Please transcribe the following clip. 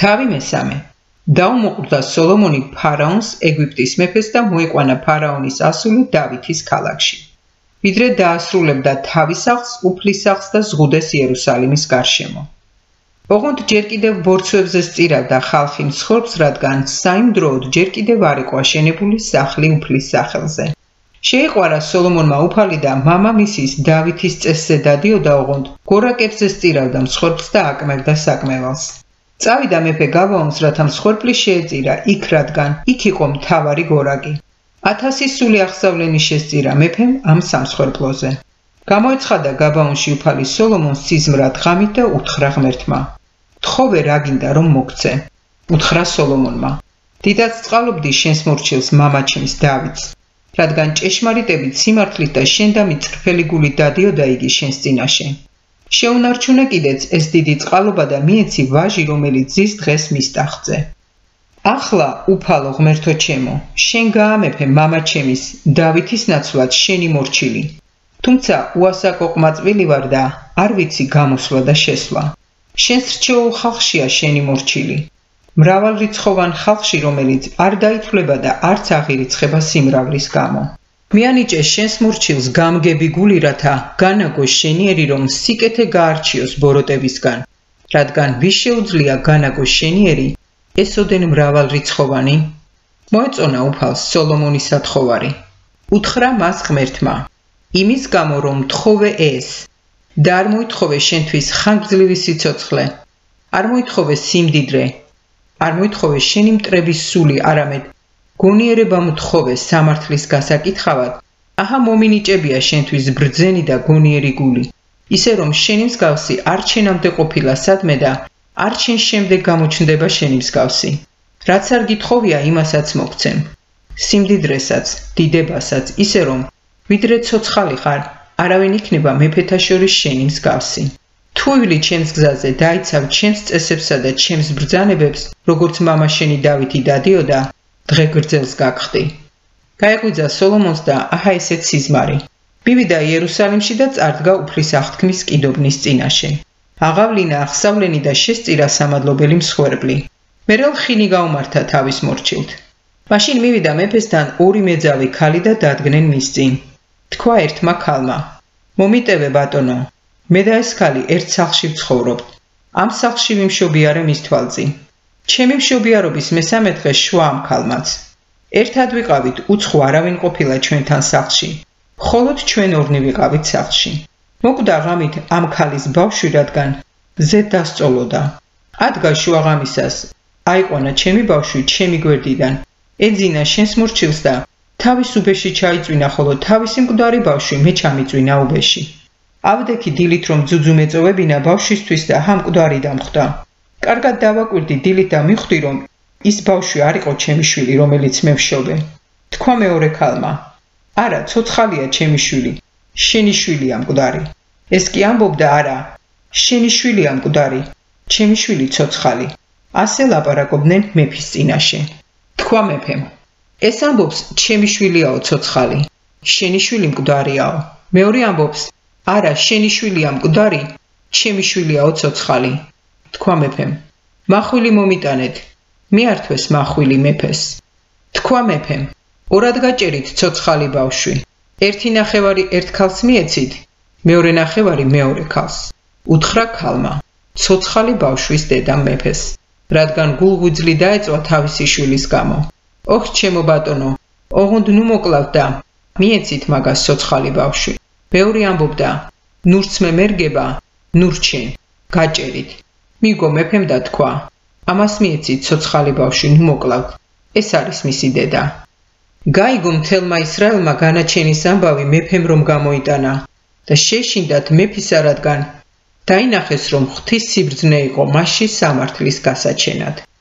თავი მესამე. დაუმოყვრდა სოლომონი ფარაონს ეგვიპტის მეფეს და მოიყვანა ფარაონის ასული დავითის ქალაქში. ვიდრე დაასრულებდა თავის სახლს, უფლის სახლს და ზღუდეს იერუსალიმის გარშემო. ოღონდ ჯერ კიდევ ბორცვებზე სწირავდა ხალხი მსხვერპლს, რადგან საიმდროოდ ჯერ კიდევ არ იყო აშენებული სახლი უფლის სახელზე. შეიყვარა სოლომონმა უფალი და მამამისის დავითის წესზე დადიოდა, ოღონდ გორაკებზე სწირავდა მსხვერპლს და აკმევდა საკმევალს. წავიდა მეფე გაბაონს, რათა მსხვერპლი შეეწირა იქ, რადგან იქ იყო მთავარი გორაკი. 1000 სული აღსავლენი შესწირა მეფემ ამ სამსხვერპლოზე. გამოეცხადა გაბაონში უფალი სოლომონს სიზმრად ღამით და უთხრა ღმერთმა: თხოვე რა გინდა რომ მოგცე. უთხრა სოლომონმა: დიდად წყალობდი შენს მორჩილს მამაჩემს დავითს, რადგან ჭეშმარიტებით სიმართლით და შენდამი წრფელი გულით დადიოდა იგი შენს წინაშე. შეუნარჩუნე კიდეც ეს დიდი წყალობა და მიეცი ვაჟი, რომელიც ზის დღეს მის ტახტზე. ახლა უფალო ღმერთო ჩემო, შენ გაამეფე მამაჩემის დავითის ნაცვლად შენი მორჩილი. თუმცა უასაკო ყმაწვილი ვარ და არ ვიცი გამოსვლა და შესვლა. შენს რჩეულ ხალხშია შენი მორჩილი. მრავალრიცხოვან ხალხში, რომელიც არ დაითვლება და არც აღირიცხება სიმრავლის გამო. მიანიჭე შენს მორჩილს გამგები გული, რათა განაგოს შენიერი, რომ სიკეთე გაარჩიოს ბოროტებისგან, რადგან ვის შეუძლია განაგოს შენიერი, ესოდენ მრავალრიცხოვანი? მოეწონა უფალს სოლომონის სათხოვარი. უთხრა მას ღმერთმა: იმის გამო რომ თხოვე ეს და არ მოითხოვე შენთვის ხანგრძლივი სიცოცხლე, არ მოითხოვე სიმდიდრე, არ მოითხოვე შენი მტრების სული, არამედ გონიერება მთხოვე სამართლის გასაკითხავად, აჰა მომინიჭებია შენთვის ბრძენი და გონიერი გული, ისე რომ შენი მსგავსი არ ჩენამდე ყოფილა სადმე და არ ჩენ შემდეგ გამოჩნდება შენი მსგავსი. რაც არ გითხოვია, იმასაც მოგცემ, სიმდიდრესაც, დიდებასაც, ისე რომ ვიდრე ცოცხალი ხარ, არავინ იქნება მეფეთა შორის შენი მსგავსი. თუ ვლი ჩემს გზაზე, დაიცავ ჩემს წესებსა და ჩემს ბრძანებებს, როგორც მამა შენი დავითი დადიოდა, დღე გრძელს გაგხდი. გაეღვიძა სოლომონს და აჰა ესეც სიზმარი. მივიდა იერუსალიმში და წარდგა უფლის აღთქმის კიდობნის წინაშე. აღავლინა აღსავლენი და შესწირა სამადლობელი მსხვერპლი. მერე ლხინი გაუმართა თავის მორჩილთ. მაშინ მივიდა მეფესთან 2 მეძავი ქალი და დადგნენ მის წინ. თქვა ერთმა ქალმა: მომიტევე ბატონო, მე და ეს ქალი ერთ სახლში ვცხოვრობთ. ამ სახლში ვიმშობიარე მის თვალწინ. ჩემი მშობიარობის მესამე დღეს შვა ამ ქალმაც. ერთად ვიყავით, უცხო არავინ ყოფილა ჩვენთან სახლში. მხოლოდ ჩვენ ორნი ვიყავით სახლში. მოკვდა ღამით ამ ქალის ბავშვი, რადგან მზე დასწოლოდა. ადგა შუაღამისას, აიყვანა ჩემი ბავშვი ჩემი გვერდიდან, ეძინა შენს მორჩილს და თავის უბეში ჩაიწვინა, ხოლო თავისი მკვდარი ბავშვი მე ჩამიწვინა უბეში. ავდექი დილით რომ ძუძუ მეწოვებინა ბავშვისთვის და ამ მკვდარი დამხვდა. კარგად დავაკვირდი დილით და მივხვდი, რომ ის ბავშვი არ იყო ჩემი შვილი, რომელიც მე ვშობე. თქვა მეორე ქალმა: არა, ცოცხალია ჩემი შვილი, შენი შვილია მკვდარი. ეს კი ამბობდა: არა, შენი შვილია მკვდარი, ჩემი შვილი ცოცხალი. ასე ლაპარაკობდნენ მეფის წინაშე. თქვა მეფემ: ეს ამბობს ჩემი შვილიაო ცოცხალი, შენი შვილი მკვდარიაო. მეორე ამბობს: არა, შენი შვილია მკვდარი, ჩემი შვილიაო ცოცხალი. თქვა მეფემ: მახვილი მომიტანეთ. მიართვეს მახვილი მეფეს. თქვა მეფემ: ორად გაჭერით ცოცხალი ბავშვი. ერთი ნახევარი ერთ ქალს მიეცით, მეორე ნახევარი მეორე ქალს. უთხრა ქალმა: ცოცხალი ბავშვის დედამ მეფეს, რადგან გულღვიძლი დაეწვა თავისი შვილის გამო. ოხ ჩემო ბატონო, ოღონდ ნუ მოკლავთ და მიეცით მაგას ცოცხალი ბავშვი. მეორე ამბობდა: ნურც მე მერგება, ნურჩენ, გაჭერით. მიგო მეფემ და თქვა: ამას მიეცით ცოცხალი ბავშვი, ნუ მოკლავთ. ეს არის მისი დედა. გაიგო მთელმა ისრაელმა განაჩენის ამბავი მეფემ რომ გამოიტანა და შეშინდათ მეფისა, რადგან დაინახეს რომ ღვთის სიბრძნე იყო მასში სამართლის გასაჩენად.